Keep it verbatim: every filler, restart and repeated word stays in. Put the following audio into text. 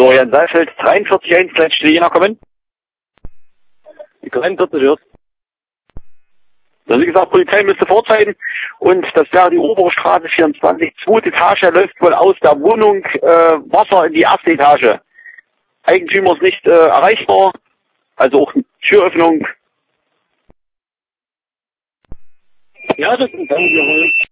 Florian Seifeld, dreiundvierzig eins, Gleitstelle Jena, kommen. Die dreiundvierzig erst. Also wie gesagt, Polizei müsste vorzeigen und das wäre die obere Straße vierundzwanzig, zweite Etage, läuft wohl aus der Wohnung äh, Wasser in die erste Etage. Eigentümer ist nicht äh, erreichbar, also auch Türöffnung. Ja, das ist ein Dank, jawohl.